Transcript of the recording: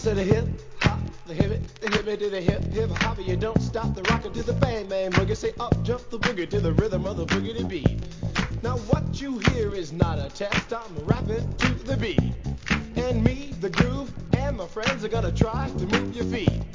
to the hip hop, the hip it, the hip it to the hip hip hop. You don't stop the rocker to the bang bang boogie. Say up jump the boogie to the rhythm of the boogie to beat. Now what you hear is not a test. I'm rapping to the beat, and me, the groove, and my friends are gonna try to move your feet.